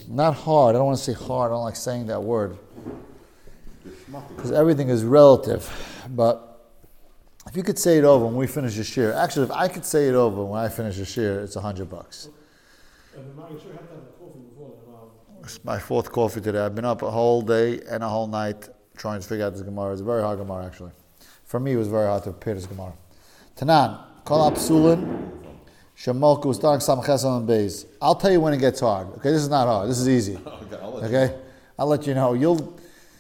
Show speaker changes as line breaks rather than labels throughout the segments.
not hard. I don't want to say hard. I don't like saying that word because everything is relative. But if you could say it over when we finish the shir, actually, if I could say it over when I finish the shir, it's $100. It's my fourth coffee today. I've been up a whole day and a whole night trying to figure out this Gemara. It's a very hard Gemara, actually. For me, it was very hard to prepare this Gemara. Tanan, Kol Apsulin, Shemalku, Stark Samchesam and Beis. I'll tell you when it gets hard. Okay, this is not hard. This is easy. Okay, I'll let you know. You'll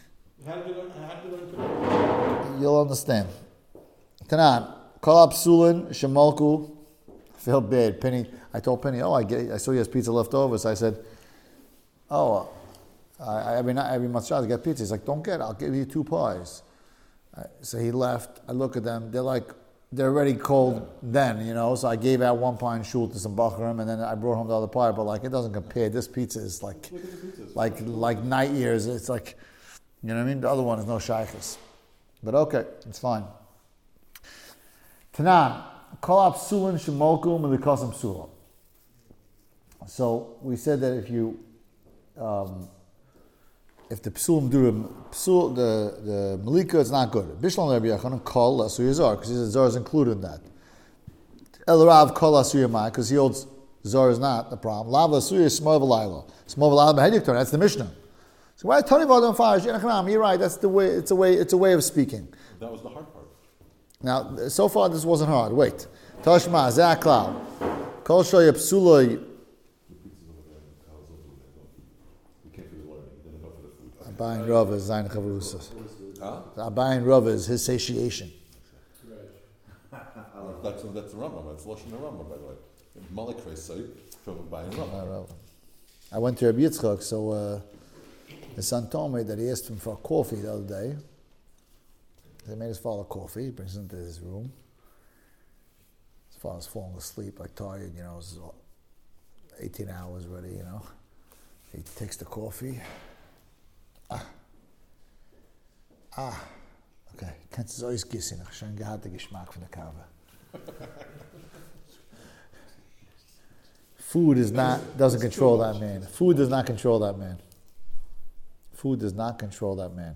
understand. Tanan, Kol Apsulin, Shemalku. I feel bad. Penny, I told Penny, I saw he has pizza left over, so I said, every Matzah I get pizza. He's like, don't get it. I'll give you 2 pies. So he left. I look at them. They're already cold then, So I gave out 1 pie and shul to some Bachram, and then I brought home the other pie. But it doesn't compare. This pizza is like night years. It's like, you know what I mean? The other one is no shaykhs. But okay, it's fine. Tanan, kol apsulin shemokum u'likosam psula. So we said that if the psulim do the malika, it's not good. Bishlam Rabbi Yochanan kol asuya zar, because he says zar is included in that. El Rav kol asuya mai, because he holds zar is not the problem. Lav asuya smov v'laylo. Smov v'laylo b'hedikton. That's the Mishnah. So why Tony Vadon Farish? You're right. That's the way. It's a way of speaking.
That was the hard part.
Now, so far this wasn't hard. Wait. Tashma zaklau kol shoy psuloi. Abayin Rav is Zayin Chavrusas. Abayin Rav is his satiation.
That's the Rambam. That's Lashon Rambam, by the way. Malakre say from Abayin Rav.
I went to Rabbi Yitzchak, so his son told me that he asked him for coffee the other day. They made his father coffee. He brings it into his room. His father's falling asleep, tired. It was 18 hours already. He takes the coffee. Okay. Kannst du es gießen? Ich schon gehabt den Geschmack von der Kava. Food doesn't control that man. Food does not control that man. Food does not control that man.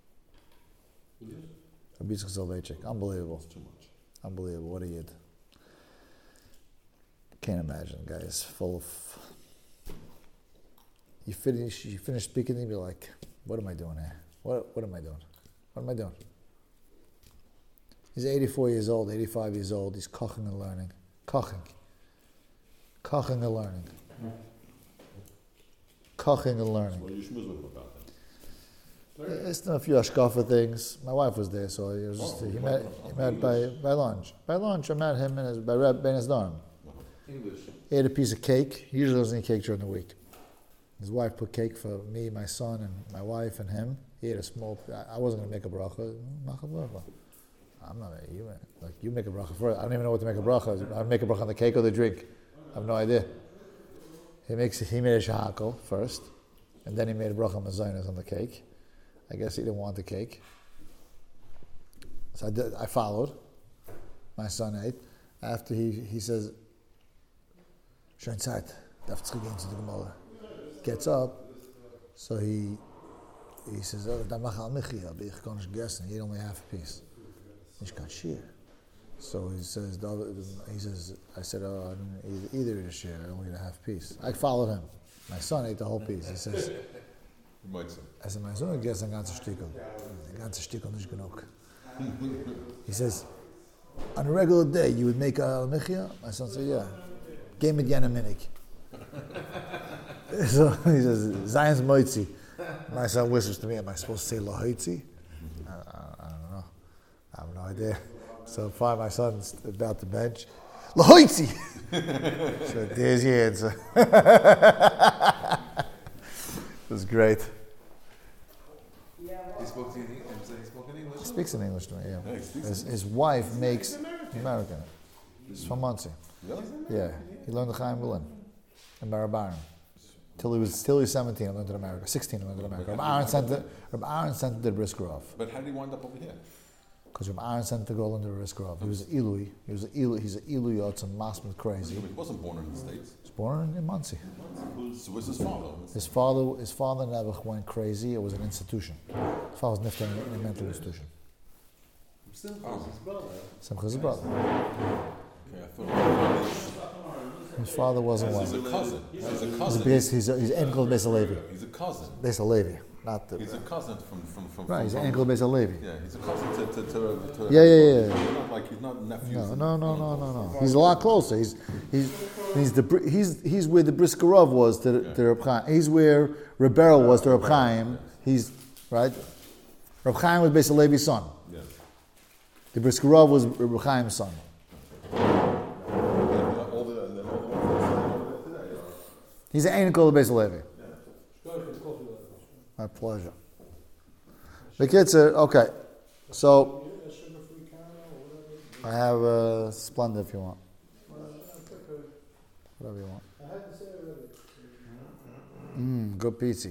Unbelievable.
Too much.
Unbelievable. What a yid. Can't imagine, guys. Full of. You finish speaking, and you're like, what am I doing here? What am I doing? What am I doing? He's 84 years old, 85 years old. He's koching and learning. Koching and learning. Koching and learning.
What are you schmoozing him about then?
It's a few ashkafa things. My wife was there, so he met by lunch. By lunch, I met him by Reb Ben Azdarm.
English.
He ate a piece of cake. He usually doesn't eat cake during the week. His wife put cake for me, my son, and my wife, and him. He ate a small. I wasn't going to make a bracha. I'm not. You make a bracha first. I don't even know what to make a bracha. I make a bracha on the cake or the drink. I have no idea. He made a shahakol first, and then he made a bracha mazonos on the cake. I guess he didn't want the cake, so I followed. My son ate. After he says, "Schön Zeit, darf zurückgehen zu der Gemara." Gets up, so he says, "Da mach al michi, aber ich kann nicht gegessen. He ate only half a piece. Ich kann share." So he says, "I said, I didn't either eat a share. I only ate a half piece." I followed him. My son ate the whole piece. He says, I said, "My son hat gegessen ein ganzes Stückel. Ein ganzes Stückel nicht genug." He says, "On a regular day, you would make al michi?" My son said, "Yeah." Game mit Jana Minik. So he says, Zion's Moitzi. My son whispers to me, am I supposed to say Lahoitzi? I don't know. I have no idea. So finally my son's about to bench. Lahoitzi! So there's your answer. It was great.
He spoke to you in English? He spoke in English?
He speaks in English to me, yeah. His wife makes American. He's from Muncie.
Really?
Yeah. He learned the Chaim Berlin in Barabaran. Till he was 17, I learned in America. 16, I learned in America. Reb Aaron sent it to Briskerov.
But how did he wind up over here?
Because Reb Aaron sent the girl into the Riskarov. He was an Ilui. He's an Ilui Yotzim Masmid crazy.
He wasn't born in the States.
He was born in Muncie.
So was his father?
His father never went crazy. It was an institution. His father was nifter in a mental institution.
Simcha's brother.
Simcha's brother.
Okay, I thought
His father wasn't
he's
one.
a cousin. He's a cousin.
He's Enkel Beis Levi.
He's a cousin.
Beis Levi, not the.
He's a cousin from
Right, he's
from,
Enkel Beis Levi.
Yeah, he's a cousin to
Yeah.
He's not like he's not nephews.
No. He's a lot closer. He's where the Briskerov was to Reb Chaim. He's where Rebero was to Reb Chaim. He's right. Reb Chaim was Beis Levi's son.
Yeah.
The Briskerov was Reb Chaim's son. He's an Enkel Beis Levi. My pleasure. The kids are okay. So I have a Splenda if you want. Whatever you want. Good pizza.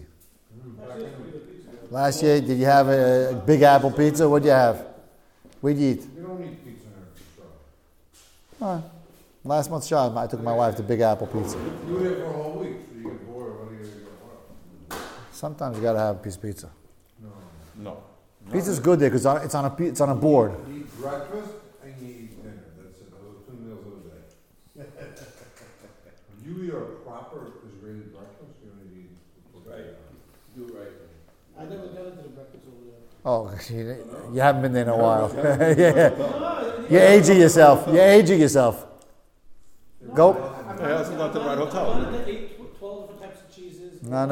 Last year, did you have a Big Apple pizza? What'd you have? What'd you eat?
We don't eat pizza here.
All right. Last month's job, I took my wife to Big Apple Pizza.
You were there for a whole week, so you get bored. What are you going to get?
Sometimes you gotta have a piece of pizza.
No.
Pizza's good there because it's on a board.
You eat breakfast and you eat dinner. That's it. Those 2 meals a day. You eat a proper Israeli breakfast, you're going to eat
Right. Do it right.
I never got into the breakfast over there.
Oh, you haven't been there in a while. Yeah. You're aging yourself. Go.
Yeah, that's not the right hotel.
I wanted to eat 12 different types of cheeses.
No.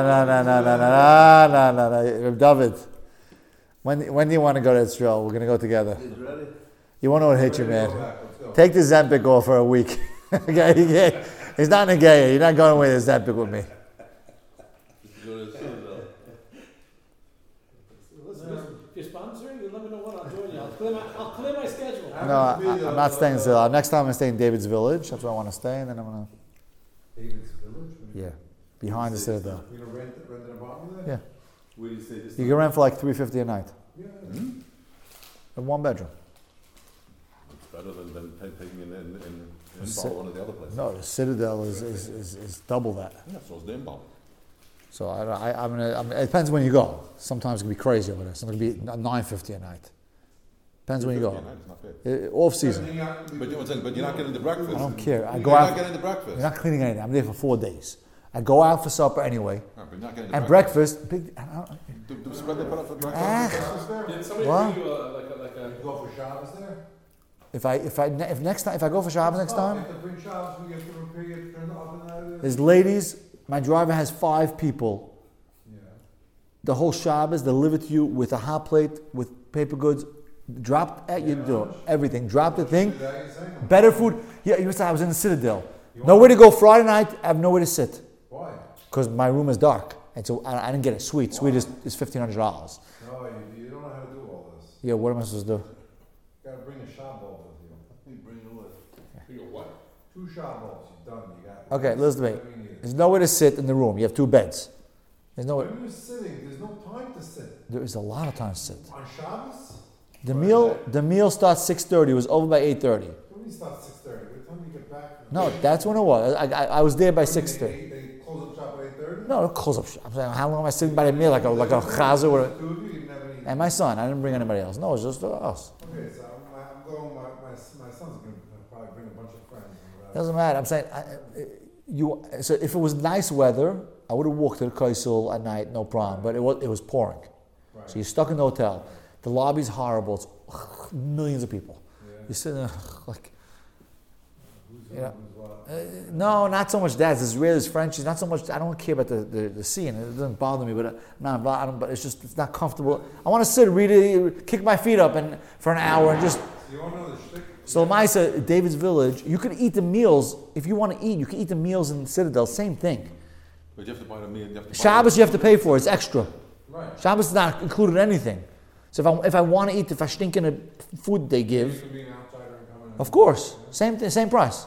David, when do you want to go to Israel? We're going to go together. You want to know what hit you, man? Take the Zempic off for a week. Okay? He's not in a gay. You're not going away with the Zempic with me.
Listen, if you're sponsoring, you let me know what I'll join you. I'll clear my schedule.
No, I'm not staying still. Next time I'm staying in David's Village. That's where I want to stay, and then I'm going to...
David's Village?
Yeah. Behind the Citadel.
You're going to rent an apartment there?
Yeah.
Where do you say this?
You can rent for like $350 a night.
Yeah.
A 1 bedroom.
It's better than taking in
Si-
one of the other places.
No, the Citadel is double that.
Yeah, so it's the inbound.
So it depends when you go. Sometimes it can be crazy over there. Sometimes it can be $950 a night. Depends when you go.
It's not fair.
Off season.
But you're not getting the breakfast.
I don't care. I
You're
go
not
out.
getting the breakfast.
You're not cleaning anything. I'm there for 4 days. I go out for supper anyway.
No, but you're not getting the
And breakfast. Big,
Do spread they put up for breakfast?
Did somebody
What?
bring you like a
You go for Shabbos there?
if I go for Shabbos next
You
time,
have to bring Shabbos, we have to repair it, turn it up and out of there.
there's ladies. My driver has 5 people.
Yeah.
The whole Shabbos, they live with you with a hot plate, with paper goods, dropped at your door, everything. Drop the thing. Better food. Yeah, you said I was in the Citadel. Nowhere to go Friday night, I have nowhere to sit.
Why?
Because my room is dark. And so I didn't get a suite. Suite is $1,500.
No, you don't know how to do all this.
Yeah, what am I supposed to do?
You gotta bring a Shabbos with you.
Bring a list.
you know what?
2 Shabbos, you're done. You got
Okay, listen to me.
whatever you need.
There's nowhere to sit in the room. You have 2 beds. There's nowhere.
When you're sitting, there's no time to sit.
There is a lot of time to sit.
On Shabbos?
The meal starts 6:30. It was over by 8:30.
When you start 6:30, by the time you get back.
No, that's when it was. I was there by 6:30.
They close up shop at 8:30?
No, don't close up shop. I'm saying, how long am I sitting by the meal like a chazer? Or
Two of you didn't have any.
and my son. I didn't bring anybody else. No, it was just us.
Okay, so I'm going, my son's going to probably bring a bunch of friends.
Doesn't matter. I'm saying, so if it was nice weather, I would have walked to the Kaisel at night, no problem. But it was pouring.
Right.
So you're stuck in the hotel. The lobby's horrible. It's millions of people.
Yeah.
You're sitting there like,
Who's
Yeah.
who's what?
no, not so much that. It's Israelis, Frenchies, not so much. I don't care about the sea, and it doesn't bother me. But but it's not comfortable. I want to sit, read it, kick my feet up, and for an hour, and just.
You don't know the shtick?
So Maisa, David's Village, you could eat the meals if you want to eat. You can eat the meals in Citadel. Same thing.
But you have to buy the meal. You have to buy
Shabbos you have to pay for. It's extra.
Right.
Shabbos is not included in anything. So if I want to eat, if I stink in the food they
You
give,
can be an outsider and come in.
of course, same thing, same price.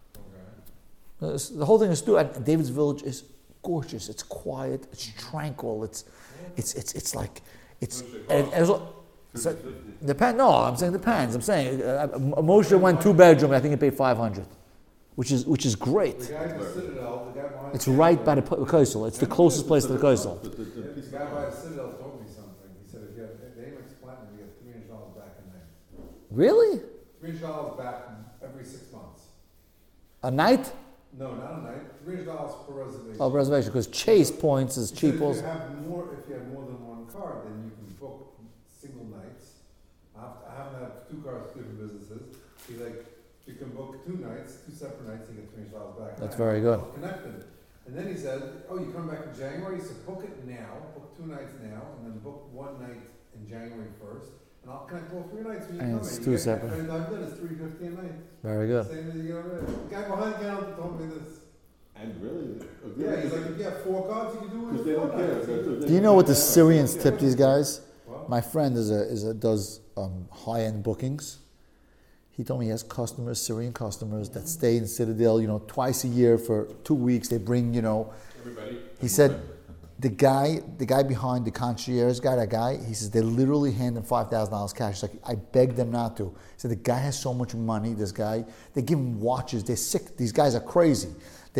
Okay.
The whole thing is stupid. David's Village is gorgeous. It's quiet. It's tranquil. It's like it's. And So, no, I'm saying depends. I'm saying Moshe went 2-bedroom. I think he paid 500, which is great.
The guy at the Citadel, the guy behind
It's right by the coastal. It's the closest place to the coastal.
The guy by the Citadel told me something. He said if you have the Amex Platinum, you get $300 back a night.
Really?
$300 back every 6 months.
A night?
No, not a night. $300 per reservation.
Oh, reservation, because Chase points is
He said
cheap
if
also.
you have more than one card, then you can book single nights. I happen to have 2 cards, 2 different businesses. He's like, you can book 2 nights, 2 separate nights, you get $300 back.
That's very good.
Connected. And then he said, oh, you come back in January? He said, book it now, book 2 nights now, and then book 1 night in January 1st. And I'll connect all 3 nights when you
And
come
it's
in.
2
You get
separate.
$25, it's $350 a night.
Very good.
Same as you get already. The guy behind the counter told me this.
And really?
Yeah, he's like, if you have 4 cards, you can do it
Because
with
they
4
don't
nights.
care.
Do you know what the Syrians tip these guys?
What?
My friend does high-end bookings. He told me he has customers, Syrian customers, that stay in Citadel, twice a year for 2 weeks. They bring,
Everybody.
He said, the guy behind the concierge guy, that guy, he says they literally hand him $5,000 cash. He's like, I begged them not to. He said the guy has so much money. This guy, they give him watches. They're sick. These guys are crazy.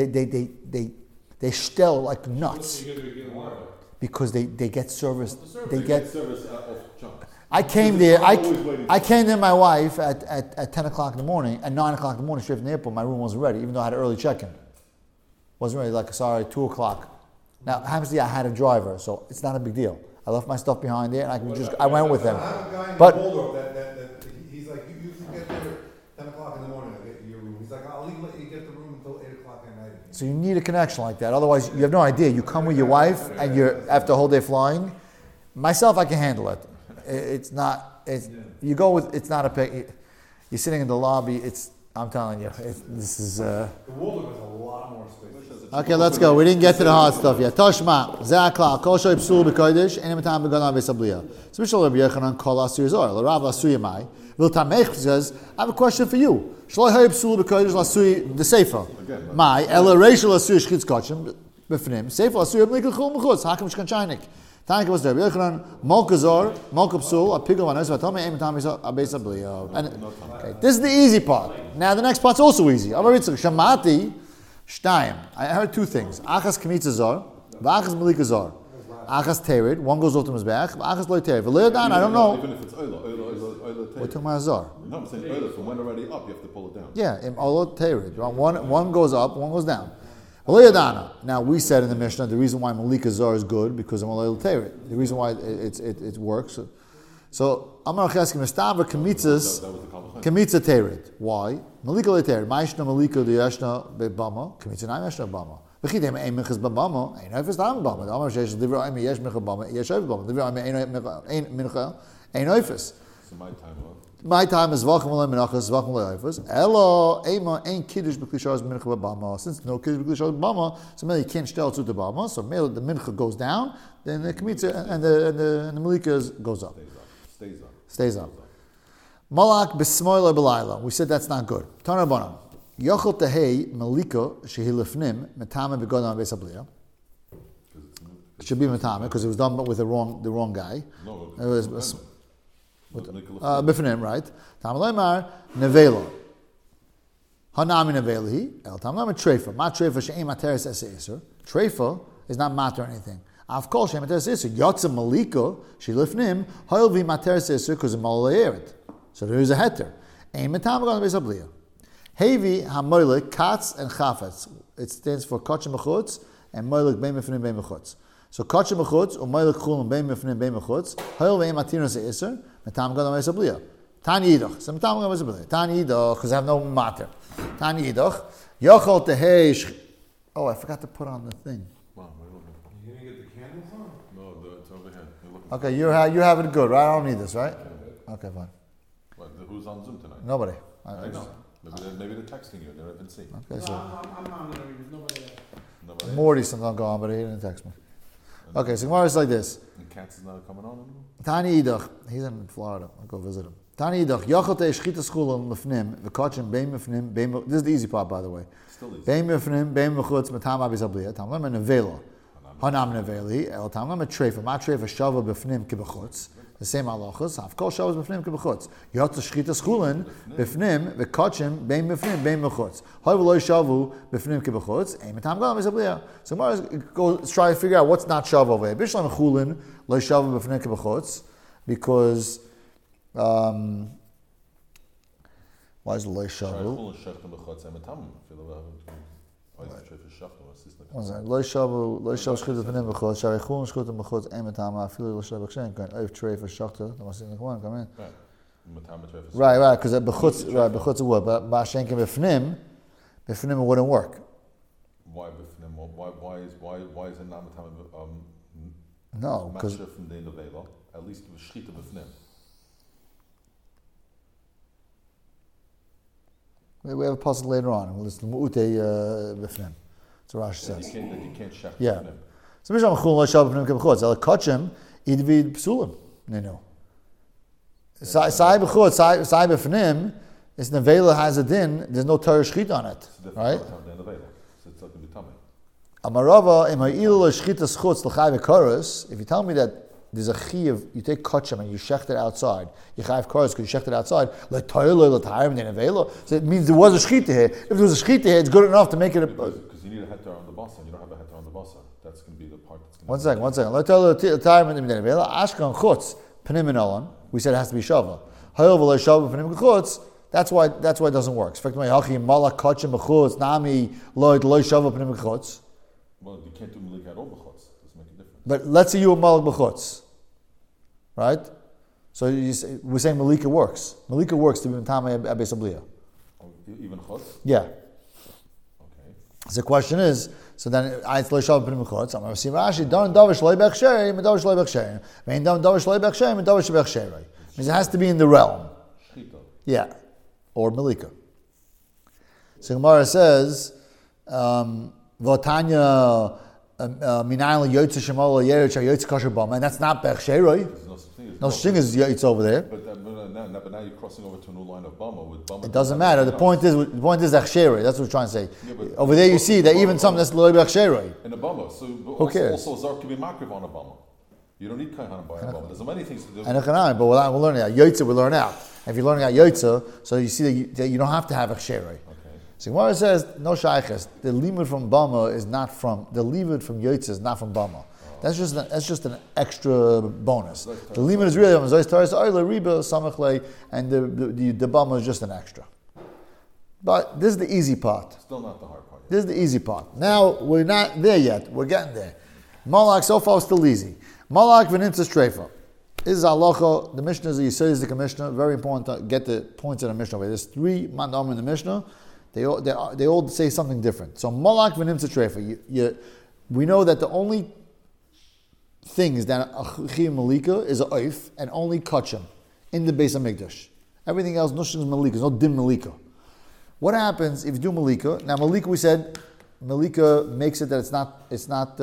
They steal like nuts because they get service. They get.
service off junk.
I came there. I came there. My wife at 10 o'clock in the morning. At 9 o'clock in the morning, straight from the airport. My room wasn't ready, even though I had an early check-in. Wasn't ready. Like 2 o'clock. Now, obviously, I had a driver, so it's not a big deal. I left my stuff behind there, and I went with them.
I have a guy in
But-
Waldorf that he's like, you can get there 10 o'clock in the morning, I'll get you your room. He's like, I'll even let you get the room until 8 o'clock at night.
So you need a connection like that. Otherwise, you have no idea. You come with your wife, and you're after a whole day flying. Myself, I can handle it. It's not. You go with. It's not a pick. You're sitting in the lobby. I'm telling you. This is.
The Waldorf has a lot more space.
Okay, let's go. We didn't get to the hard stuff yet. Toshma, Zakla, Kol Shoy Psul B'Kodesh, Any Matam B'Gadon B'Sabliya. So Mishal Rabbi Yochanan Kol Asur Zor, L'Rav Asur Yamai. Viltamech says, I have a question for you. Shloi Hoy Psul B'Kodesh L'Asur, the Sefer. My, Ela Rachel Asur Shchitz Kotchem, B'Fnim, Sefer Asur B'Likul Chul M'chutz, Hakim Shkan Chaynik. Tanik was there. Rabbi Yochanan, Molka Zor, Molka Psul, Apigol Vanos, Vatome, Any Matam B'Sabliya. Okay, this is the easy part. Now the next part's also easy. Amar Yitzchak, Shamati, Shtayim. I heard 2 things. Achas Kmitza Zor, V'achas Melika Zor. Achas Terid, one goes off to Mizbeach, Achas Loi Terid. V'le'adan, I don't know.
Even if it's Ola
We're talking about Zor.
No, I'm saying Ola, from when already up, you have to pull it down.
Yeah, Im Olo Terid. One goes up, one goes down. V'le'adan. Now we said in the Mishnah the reason why Melika Zor is good because of Olo Terid. The reason why it works. So Amar Cheskim Estaver Kmitzas.
That was the conversation.
Kemitza terid. Why? Malika le terid. Ma'ishna malika liyashna bebama. Kemitza na yashna bebama. V'chidem ein michas bebama. Ein oifes tam bebama. The Amar Sheish Livra Oime yesh micha bebama. Yesh oifes bebama. Livra Oime ein mincha. Ein oifes.
So my time,
My time is v'achim alei menachas v'achim alei oifes. Elo ema ein kiddush b'klishas mincha bebama. Since no kiddush b'klishas bebama, so maybe you can't stel to the bebama. So maybe the mincha goes down, then the kemitza and the malika goes up. Stays up. Malak b'smoila b'layla. We said that's not good. Tana Rabbanan. Yochel tehei malika shehilifnim metame b'godam b'esabliya. It should be metame because it was done with the wrong guy.
No,
It was b'fnim, right? Tam leimar nevela. Hanami nevelahi. El tam leimar treifa. Ma treifa she'im materis eser. Treifa is not matter or anything. Av kol she'im materis eser. Yotza malika shehilifnim hoil vi materis eser because of malaleeret. So there is a heter. Ein metam b'godam b'esabliya. Hevi hamoilik katz and chafetz. It stands for kachem mechutz and moilik bein mefnim bein mechutz. So kachem mechutz or moilik chulin bein mefnim bein mechutz. Hoil ve'im matinas eiser metam b'godam b'esabliya. Tani yidach. So metam b'godam b'esabliya. Tani yidach because I have no matter. Tani yidach. Yochel tehei. Oh, I forgot to put on the thing.
Wow, we're looking.
You gonna get the candles on?
No, it's over here. You're looking.
Okay, you have it good, right? I don't need this, right? Okay, fine.
What, who's on Zoom tonight?
Nobody.
I know. Maybe they're texting you. They don't even see.
Okay, so
I'm not gonna read. Nobody there.
Nobody.
Morty sometimes go on, but he didn't text me. Okay, so Gemara is like this.
And Katz is not coming on anymore?
Tani Idach, he's in Florida. I'll go visit him. Tani Idach, Yochote Shchita Schula Mefnim, V'kotchem Bein Mefnim, Bein. This is the easy part, by the way.
Still easy.
Bein Mefnim, Bein Mechutz, Matam Abizabliya, Tamlem and Nevela. Hanam Neveli, El Tamlem a Trefa, Ma Trefa Shava Befnim Kibachutz. The same halachas. Hafkol Shabbos b'fnim k'b'chutz. Yotza shchitas chulin b'fnim v'kotchim bein b'fnim bein b'chutz. However, lo shavu b'fnim k'b'chutz. Ein mitam galam esabliya. So let's try to figure out what's not shavu over here. Bishlam chulin lo shavu b'fnim k'b'chutz, because why is lo shavu? Lo shavu shchitas b'fnim k'b'chutz. Sharei chulin shchitas b'chutz. Ein mitam afilu lo shavu b'kshen. Kan oif treif shachta. The masin l'kwan. Come in. Right, because b'chutz, right, b'chutz it would, but b'ashenkin b'fnim it wouldn't work.
Why b'fnim? Why is it not
no, because
from the nevela? At least shchita b'fnim.
we have a puzzle later on. We'll listen to mu'ute b'fnim. That's what Rashi says.
You can't shech
Yeah.
b'fnim.
So misham chulin lo shav b'fnim k'b'chutz. El kotchim idvid psulim. No. Sai b'chutz, sai b'fnim. This nevela has a din. There's no Torah shchita on it, right?
So it's not going to be tummy.
Amarava im ha'il lo shchitas chutz l'chai v'koros. If you tell me that there's a chiyuv, you take kotchim and you shecht it outside. You chayv koros because you shecht it outside. L'toyel l'tayim the nevela. So it means there was a shchita here. If there was a shchita here, it's good enough to make it.
Because you need a heter on the basa, and you don't have a heter on the basa. That's going to be the part that's going
One second. L'toyel l'tayim the nevela. Ashkan chutz pnim and olam. We said it has to be shava. However, lo shava pnim chutz. That's why it doesn't work.
Well, you can't do Malik at all b'chutz. Doesn't make a difference.
But let's say you were Malik b'chutz, right? So we're saying Malika works. Malika works to be Matame Abbes Abliya.
Even chutz?
Yeah.
Okay.
So the question is, so then Ayat Lo Shav B'nim Chutz. I'm going to see Rashi. Don Davish Lo Bech Sheri, Davish Lo Bech Sheri. Mean Don Davish Lo Bech Sheri, Davish Bech Sheri. Means it has to be in the realm.
Shchita.
Yeah, or Malika. So Gemara says, V'tanya Minayin Yotze Shemal Yerich Yotze Kosher Bama, and that's not Bech Sheri.
There's no such thing as
No such thing as Yotze over there.
But now you're crossing over to a new line of Bama with Bama.
It doesn't matter. The point is Achsheri. That's what we're trying to say.
Yeah, but
over there you see that even something that's Lo Achsheri.
In a Bama. So
Who cares?
Also Zar can be makriv on a Bama. You don't need Kaihan by a Bama. There's many things to do.
And but we're learning out. Yotze we learn out. If you're learning out Yotze, so you see that you don't have to have Achsheri.
Okay.
So Gemara says, no shayches. The limud from Bama is not from, the limud from Yotze is not from Bama. That's just an extra bonus. The limud is really and the Bama is just an extra. But this is the easy part.
Still not the hard part.
This is the easy part. Now we're not there yet. We're getting there. Malak so far is still easy. Malak v'nimtzas treifa. This is halacha. The Mishnah is a Yisraelistic Mishnah. Very important to get the points in the Mishnah. There's 3 mandam in the Mishnah. They all say something different. So malak v'nimtzas treifa. We know that the only thing is that a chiyuv malika is a oif and only kachim in the Beis Hamikdash. Everything else, no shing malika, there's no dim malika. What happens if you do malika? Now malika, we said malika makes it that it's not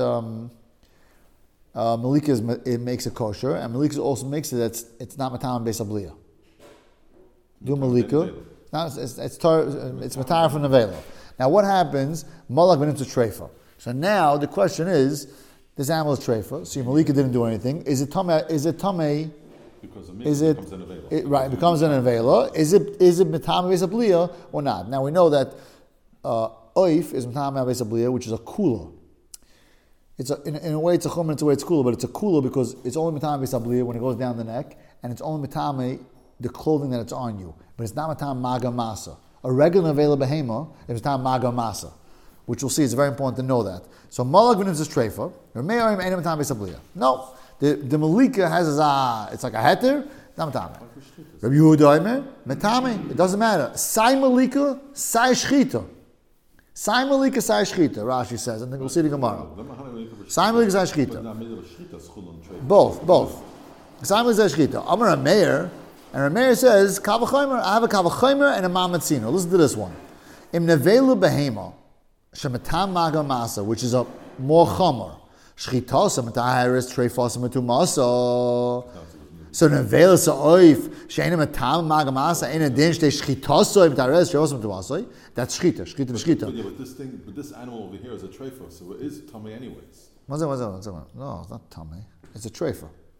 malika it makes it kosher, and malika also makes it that it's not matam Beis Abliya. Do malika, it's matam from nevela. Now what happens? Malak went into treifa. So now the question is, this animal is treifa. So your malika didn't do anything. Is it tamei?
Because the becomes an avela.
Right, it becomes an avela. Is it matam Beis Abliya or not? Now we know that oif is matam Beis Abliya, which is a kula. It's in a way it's a chum, and it's a way it's kula, but it's a kula because it's only matam Beis Abliya when it goes down the neck, and it's only matam the clothing that it's on you, but it's not matam maga masa. A regular avela behema is matam maga masa, which we'll see. It's very important to know that. So malak v'nim is treifa. No, the malika has it's like a heter. Not matame. Rabbi Yehuda Omer matame. It doesn't matter. Sai malika, sai shchita. Sai malika, sai shchita. Rashi says, and then we'll see the Gemara. Sai malika, sai shchita. Both. Sai malika, sai shchita. Amar Rameir, and Rameir says, kavachomer. I have a kavachomer and a mamatzino. Listen to this one. Im nevelu behema. Shematam maga masa, which is a more chomer. Shchitasa mataharis treifasa matumasa. So nevela sa'oif she'ena matam maga masa ena din shtei shchitasa mataharis treifasa matumasa. That's shchita.
Yeah, but this animal over here is a treifa, so it is tummy anyways.
One second. No, it's not tummy. It's a treifa.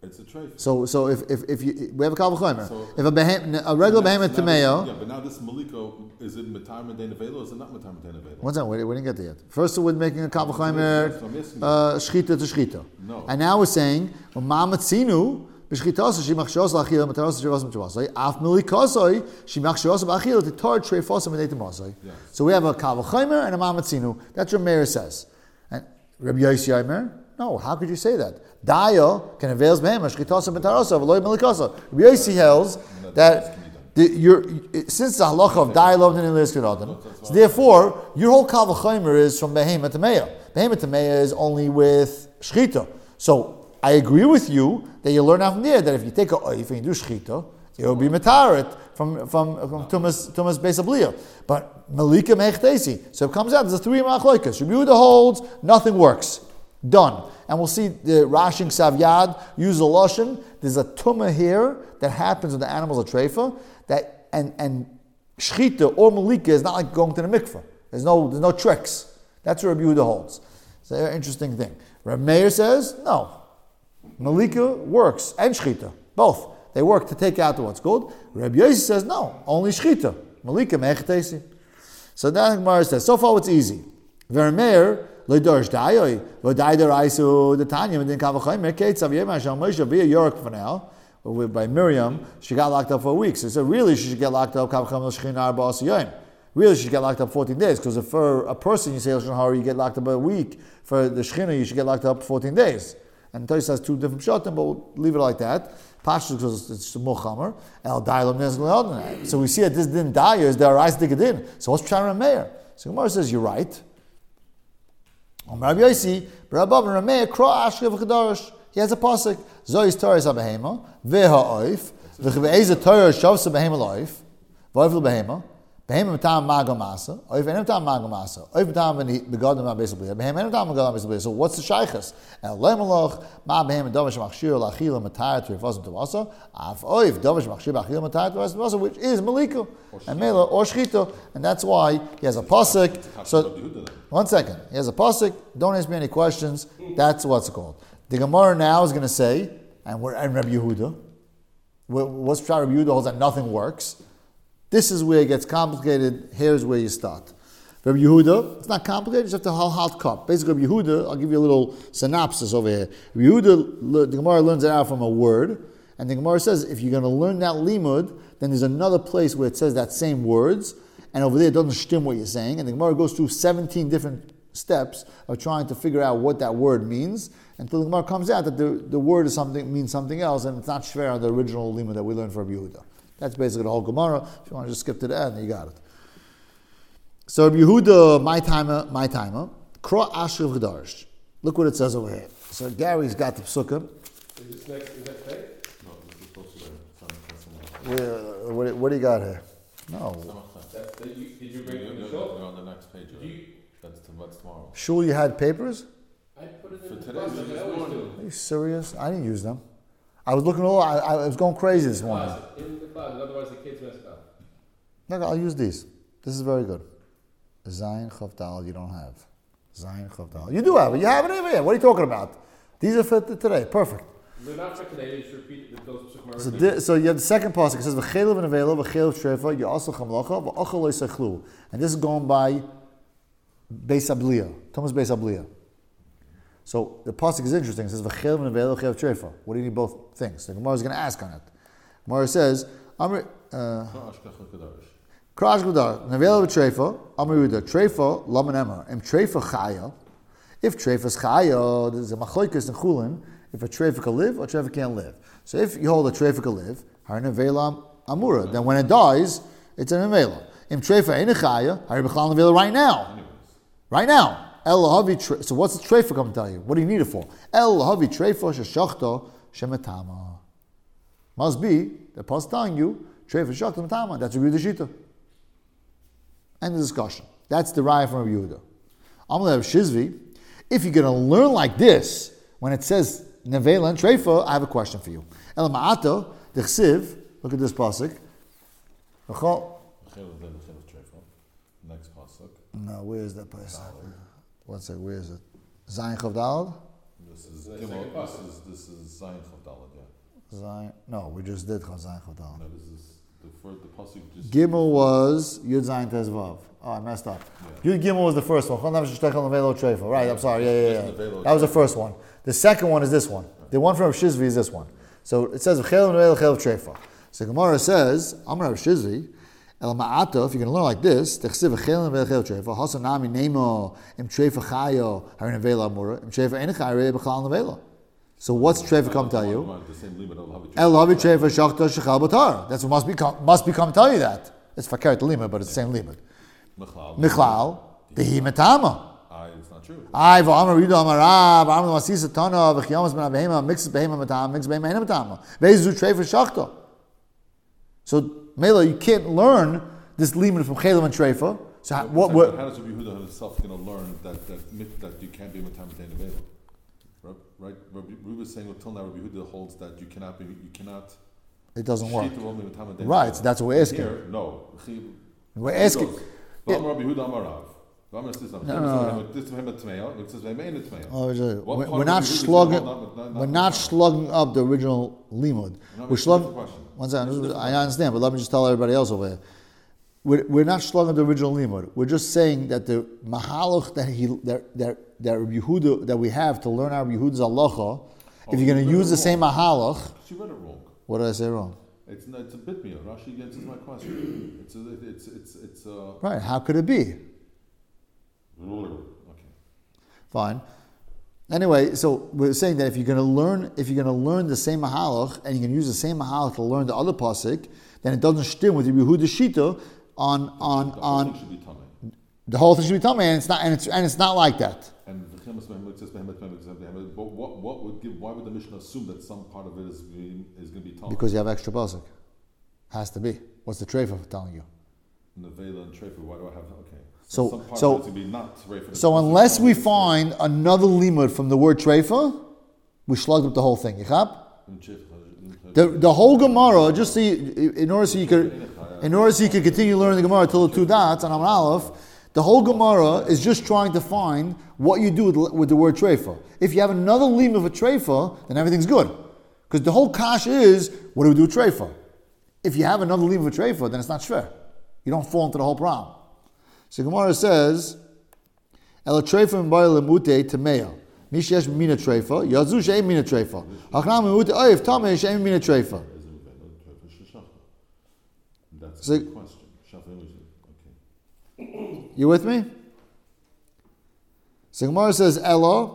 It's a treif.
So if you we have a kal v'chomer.
So-
If a regular behemoth tameo.
Yeah, but now this maliko, is it matar medain available or is it not matar medain available?
One second, we didn't get there yet. First, we're making a kal v'chomer
That's what I'm asking
shchita to shchita.
No.
And now we're saying ma'amatzinu b'shchitasa shimachshos la'achila mataros shivas m'tavasai af milikasai shimachshos b'achila to tar treifos m'neitamosai.
Yes.
So we have a kal v'chomer and a ma'amatzinu. That's what Meir says. And Rabbi Yossi Aimer, no, how could you say that? Dayo can avails behemoth shchitasa matarosa v'loy milikasa. Rabbi Yossi holds that since the halacha of dialogue and so therefore your whole kal v'chomer is from behemoth to meya. Behemoth to meya is only with shchita. So I agree with you that you learn out from there that if you take a oif and you do shchita, it will be matarit from tumas beis abliya. But malika mechtesi. So it comes out there's a three machlokas. Rabbi Yehuda holds nothing works. Done. And we'll see the Rashing Savyad use a lashon. There's a tumah here that happens when the animals are treifa. That and shchita or malika is not like going to the mikveh. There's no tricks. That's what Rabbi Yehuda holds. It's an interesting thing. Rabbi Meir says no. Malika works and shchita both. They work to take out what's good. Rabbi Yossi says no, only shchita. Malika mechtesi. So that Gemara says so far it's easy. Rabbi Meir. Lo dorsh dayoy, lo day deraisu the Tanya, and then kavachomer ketzav yema shal Moshe via York for now. By Miriam, she got locked up for a week. So really, she should get locked up. Kavachomer l'shchina arba asiyim. Really, she should get locked up 14 days. Because if for a person you say l'shchina hara, you get locked up a week. For the shchina, you should get locked up 14 days. And Tosh has two different shotim, but we'll leave it like that. Pashtus because it's more chamer. El dayalam nezgleodin. So we see that this din daya is the arais digadin. So what's Pshara Meir? So Gemara says you're right. Rabbi Yossi, Rabbi Rameir, Kra Ashkev Chadarosh. He has a pasuk. Zois Torah Sabahema, Veha Oif, V'Chve'ez Torah Shav Sabahema Loif, V'Oif L'Behema, Behema Matam Magamasa, Oif Enem Tam Magamasa, Oif Matam Begadim MaBesabliya, Behema Enem Tam Begadim MaBesabliya. So what's the shaychus? El Lemalach, Ma Behema Dovish Machshir L'Achila Matayat Rifazim Tavasa, Af Oif Dovish Machshir L'Achila Matayat Rifazim Tavasa, which is Malika and Mela or Shchita, and that's why he has a pasuk. So 1 second, he has a pasuk. Don't ask me any questions. That's what's it called. The Gemara now is going to say, and Rabbi Yehuda, what's Pshat Rabbi Yehuda holds that nothing works. This is where it gets complicated. Here's where you start. Rabbi Yehuda, it's not complicated, you just have to hot cup. Basically, Rabbi Yehuda, I'll give you a little synopsis over here. Rabbi Yehuda, the Gemara learns it out from a word, and the Gemara says, if you're going to learn that limud, then there's another place where it says that same words, and over there it doesn't stim what you're saying, and the Gemara goes through 17 different steps of trying to figure out what that word means, until the Gemara comes out that the word means something else, and it's not shver on the original limud that we learned from Rabbi Yehuda. That's basically the whole Gemara. If you want to just skip to the end, you got it. So Rabbi Yehuda, my timer, Kra Ashkev Chadarosh. Look what it says over here. So Gary's got the psukkah.
Is this next, is that fake?
No, this is supposed to be something.
What do you got here? No.
Did you bring it from the
You're
shop?
on the next page. That's tomorrow.
Shul, you had papers?
I put it
For
in the
today,
closet,
we just
I always
wanted-
do.
Are you serious? I didn't use them. I was looking all. I was going crazy this morning.
In the closet, otherwise the kids mess it up.
No, I'll use these. This is very good. Zayin Chav Dal, you don't have. Zayin Chav Dal. You do have it. You have it over here. What are you talking about? These are for today. Perfect.
They're not for today, they just repeat those
So you have the second pasuk. It says v'chelev and avela v'chelev trefa ya'asel chamlacha v'achal lo yisachlu. And this is going by Beis Abliya. Thomas Beis Abliya. So the pasuk is interesting. It says v'chelev and avela v'chelev trefa. What do you need both things? The Gemara is going to ask on it. Gemara says Krash Gudar Nevela v'trefa Amar Yehuda trefa laman emar im trefa chaya. If trefa is chaya, there's a machlokes in Chulin. If a trefa can live or trefa can't live. So if you hold a trefa can live, har nevela amura. Then when it dies, it's an nevela. Im trefa ein chaya, har b'chlal nevela right now. Right now. El lahavi. So what's the trefa come to tell you? What do you need it for? El lahavi trefa sheshachta shemetama. Must be the pasuk telling you trefa sheshachta metama. That's a Yehuda shita. End of discussion. That's the raya from Yehuda. Amalei Shizvi. If you're going to learn like this, when it says nevela and trefa, I have a question for you. El ma'ata d'chsiv. Look at this pasuk.
Next pasuk.
No, where is that pasuk? One second, where is it? Zayin Chav Daled?
This is
The
Gimel.
second pasuk.
This is Zayin Chavdalad. Yeah.
Zayin. No, we just did Chazayin Chavdal.
No, this is the pasuk just.
Gimel was Yud Zayin Tez Vav. Oh, I messed up. Yud Gimel was the first one. Right, I'm sorry. Yeah. That was the first one. The second one is this one. The one from Rav Shizvi is this one. So it says V'chelim Nevelo Chel Treifa. So Gemara says, Amar Rav Shizvi, El Ma'ata, if you're going to learn like this, Techsiv V'chelim Nevelo Chel Treifa, Hasan Nami Nemo, Im Treifa Chayo, Har Nevelo Amura, Im Treifa Enechai Rei B'chlal Nevelo. So what's Treifa come tell you? El Havi Treifa Shachta Shechal Batar. That's what must be come tell you that. It's Fakert Limud, but it's the same Limud. Michlal, Dehi Metama.
It's not true.
I v'amar Yudah amar Rav, amar Masisa Tana, v'chiyamas ben abehema, mixes behema matama, mixes behema ena matama. Ve'zu treifa shachta. So, Mela, you can't learn this limud from Chelim and Treifa. So,
How
what?
does Rabbi Yehuda himself going to learn that you can't be Matam Dein Avela? Right? Rabbi was saying until now, Rabbi Yehuda holds that you cannot.
It doesn't work.
Shita only Matam Dein
Right,
Avela.
so that's what we're asking.
Here, no.
We're asking.
Rabbi Yehuda amar Rav.
No. We're not slugging up the original limud. We're slugging. One second, I understand, but let me just tell everybody else over here. We're not slugging up the original limud. We're just saying that the mahalach that Rabbi Yehuda that we have to learn our Rabbi Yehuda's halacha, if you're going to use the same mahalach.
She read it wrong.
What did I say wrong?
It's a bit me. Rashi answers my question. It's
right. How could it be?
Okay.
Fine. Anyway, so we're saying that if you're going to learn the same mahalach and you can use the same mahalach to learn the other pasuk, then it doesn't stem with your Yehuda shita on the whole thing should be tummy, and it's not like that.
And why would the Mishnah assume that some part of it is going to be tummy?
Because you have extra pasuk. Has to be. What's the treifa telling you?
Nevela and treifa. Why do I have? Okay.
So
unless
we find another limud from the word treifa, we slugged up the whole thing. You chap? The whole Gemara, just so in order so you could continue learning the Gemara till the two dots on Amar Aleph, the whole Gemara is just trying to find what you do with the word treifa. If you have another limud of a treifa, then everything's good, because the whole kash is what do we do with treifa? If you have another limud of a treifa, then it's not shver. You don't fall into the whole problem. So Gemara says, "El treifa m'bayil lemute temeya, mishesh mina treifa, yazu she'em mina treifa, hachnam lemute oif tamei she'em mina treifa."
That's a good question. Okay.
You with me? So Gemara says, "Ella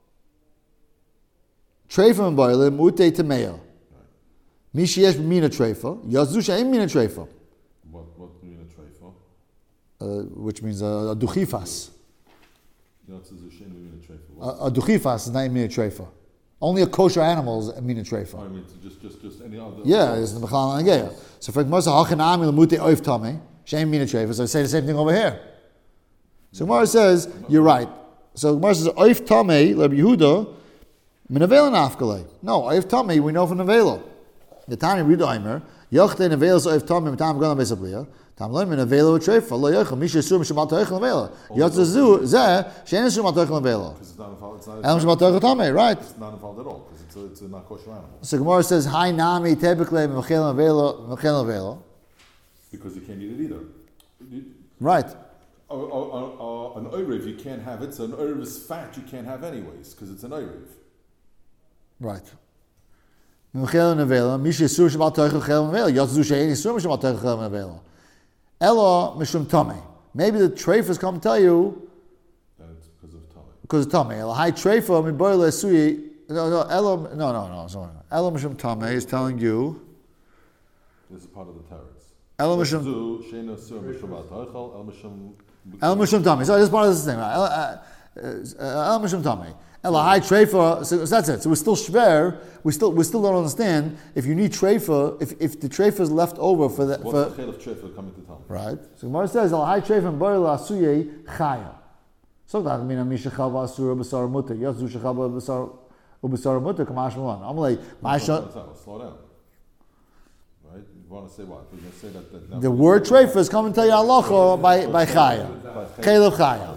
treifa m'bayil lemute temeya, mishesh mina treifa, yazu she'em mina treifa."
What mina treifa?
Which means a duchifas.
A
duchifas is not a mina treifa. Only a kosher animal is a mina treifa.
I mean, just any other.
Yeah, it's the mechal and so for Gemara, hachanami lemute oif tamei she'em mina treifa. So I say the same thing over here. So Gemara says you're right. So Gemara says oif tamei Rabbi Yehuda minavela nafkale. No, oif tamei we know from nevela. The Tani Rabbi Yehuda Aimer yochte nevela oif tamei mitam gana besabliya. Tam lo min avelo treifa lo yochel mishe sur mishamat toichel avelo. Yotze zu ze shein mishamat toichel avelo.
Because it's not involved.
El mishamat toichel tamei, right?
It's not involved at all because it's a not kosher animal.
So Gemara says hi nami tebekle mechel avelo.
Because you can't eat it either.
Right.
An oiriv you can't have it. So an oiriv is fat you can't have anyways because it's an oiriv.
Right. Mechel avelo mishe sur mishamat toichel avelo. Yotze zu shein sur mishamat toichel avelo. Ella mishum tamei. Maybe the treifas come tell you
that it's because of tamei.
Because of tamei. Ella high treifa mi boile suyi. No. Sorry. Ella mishum tamei is telling you.
This is part of the teretz.
Ella mishum. Ella mishum tamei. So this is part of this thing. Ella mishum tamei. Ella high treifa. So that's it. So we're still shver. We still don't understand if you need treifa. If the treifa is left over for the.
What's the chel of treifa coming to tamei?
Right. So Gemara says Ella high treifa and boile asuye chaya. So that means mishachav asur b'sar mutter. Yazu shachav b'sar mutter kamash malon. I'm like
slow down. Right? You want to say what? You're going to say that
the word treifa is coming to tell you halacha by chaya. Chaylev chaya.